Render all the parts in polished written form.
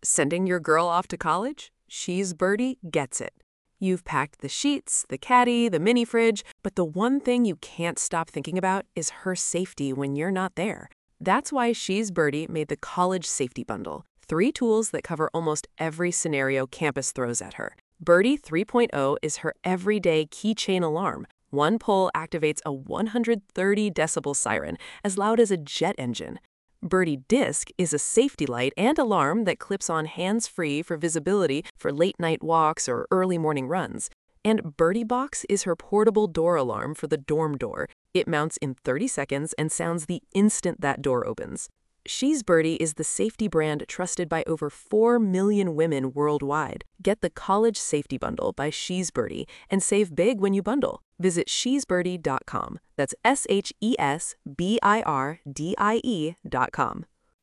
Sending your girl off to college? She's Birdie gets it. You've packed the sheets, the caddy, the mini fridge, but the one thing you can't stop thinking about is her safety when you're not there. That's why She's Birdie made the College Safety Bundle. 3 tools that cover almost every scenario campus throws at her. Birdie 3.0 is her everyday keychain alarm. One pull activates a 130 decibel siren, as loud as a jet engine. Birdie Disc is a safety light and alarm that clips on hands-free for visibility for late-night walks or early morning runs. And Birdie Box is her portable door alarm for the dorm door. It mounts in 30 seconds and sounds the instant that door opens. She's Birdie is the safety brand trusted by over 4 million women worldwide. Get the College Safety Bundle by She's Birdie and save big when you bundle. Visit shesbirdie.com. That's SHESBIRDIE.com.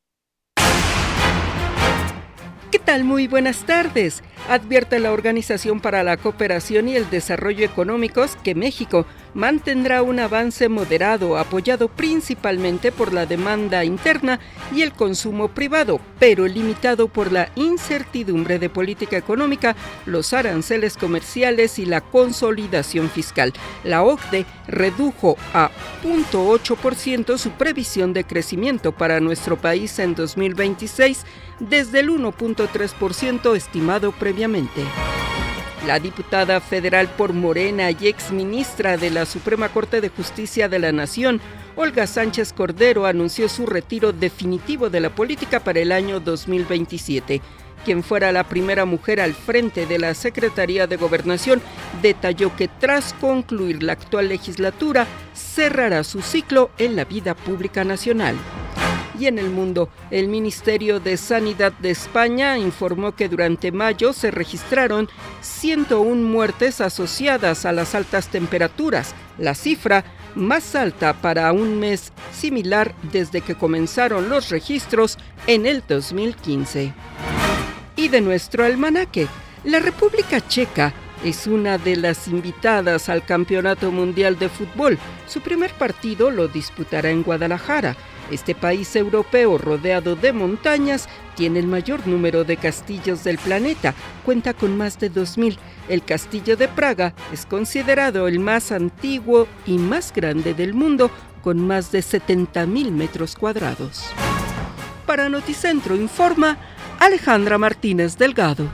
¿Qué tal? Muy buenas tardes. Advierte la Organización para la Cooperación y el Desarrollo Económicos que México mantendrá un avance moderado apoyado principalmente por la demanda interna y el consumo privado, pero limitado por la incertidumbre de política económica, los aranceles comerciales y la consolidación fiscal. La OCDE redujo a 0.8% su previsión de crecimiento para nuestro país en 2026 desde el 1.3% estimado previamente. La diputada federal por Morena y exministra de la Suprema Corte de Justicia de la Nación, Olga Sánchez Cordero, anunció su retiro definitivo de la política para el año 2027. Quien fuera la primera mujer al frente de la Secretaría de Gobernación, detalló que tras concluir la actual legislatura, cerrará su ciclo en la vida pública nacional. Y en el mundo, el Ministerio de Sanidad de España informó que durante mayo se registraron 101 muertes asociadas a las altas temperaturas, la cifra más alta para un mes similar desde que comenzaron los registros en el 2015. Y de nuestro almanaque, la República Checa es una de las invitadas al Campeonato Mundial de Fútbol. Su primer partido lo disputará en Guadalajara. Este país europeo rodeado de montañas tiene el mayor número de castillos del planeta, cuenta con más de 2,000. El castillo de Praga es considerado el más antiguo y más grande del mundo, con más de 70,000 metros cuadrados. Para Noticentro informa Alejandra Martínez Delgado.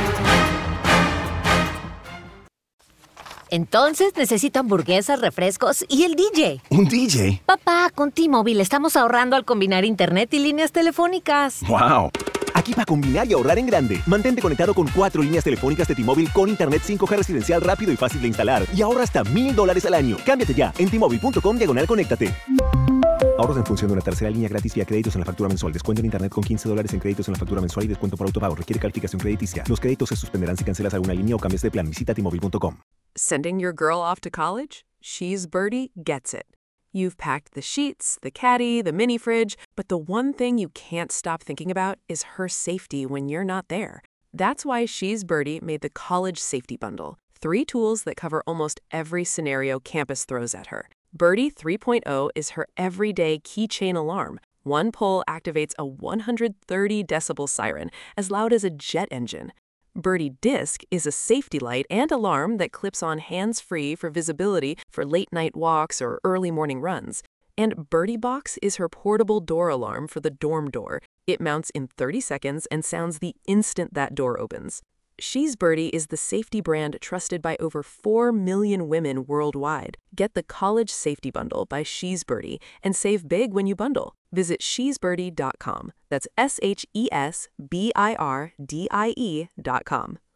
Entonces necesito hamburguesas, refrescos y el DJ. ¿Un DJ? Papá, con T-Mobile estamos ahorrando al combinar internet y líneas telefónicas. ¡Wow! Aquí para combinar y ahorrar en grande. Mantente conectado con 4 líneas telefónicas de T-Mobile con internet 5G residencial rápido y fácil de instalar. Y ahorra hasta $1,000 al año. Cámbiate ya en T-Mobile.com/conéctate. Ahorros en función de una tercera línea gratis vía créditos en la factura mensual. Descuento en internet con $15 en créditos en la factura mensual y descuento por autopago. Requiere calificación crediticia. Los créditos se suspenderán si cancelas alguna línea o cambias de plan. Visita T-Mobile.com. Sending your girl off to college? She's Birdie gets it. You've packed the sheets, the caddy, the mini fridge, but the one thing you can't stop thinking about is her safety when you're not there. That's why She's Birdie made the College Safety Bundle. 3 tools that cover almost every scenario campus throws at her. Birdie 3.0 is her everyday keychain alarm. One pull activates a 130 decibel siren, as loud as a jet engine. Birdie Disc is a safety light and alarm that clips on hands-free for visibility for late-night walks or early morning runs. And Birdie Box is her portable door alarm for the dorm door. It mounts in 30 seconds and sounds the instant that door opens. She's Birdie is the safety brand trusted by over 4 million women worldwide. Get the College Safety Bundle by She's Birdie and save big when you bundle. Visit shesbirdie.com. That's SHESBIRDIE.com.